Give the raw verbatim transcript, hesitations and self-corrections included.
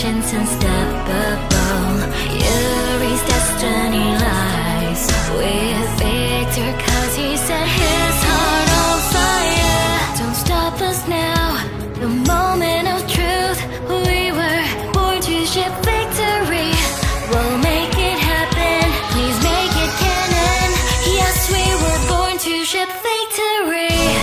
patience unstoppable. Yuri's destiny lies with Victor, cause he set his heart on fire. Don't stop us now, the moment of truth. We were born to ship victory. We'll make it happen, please make it canon. Yes, we were born to ship victory.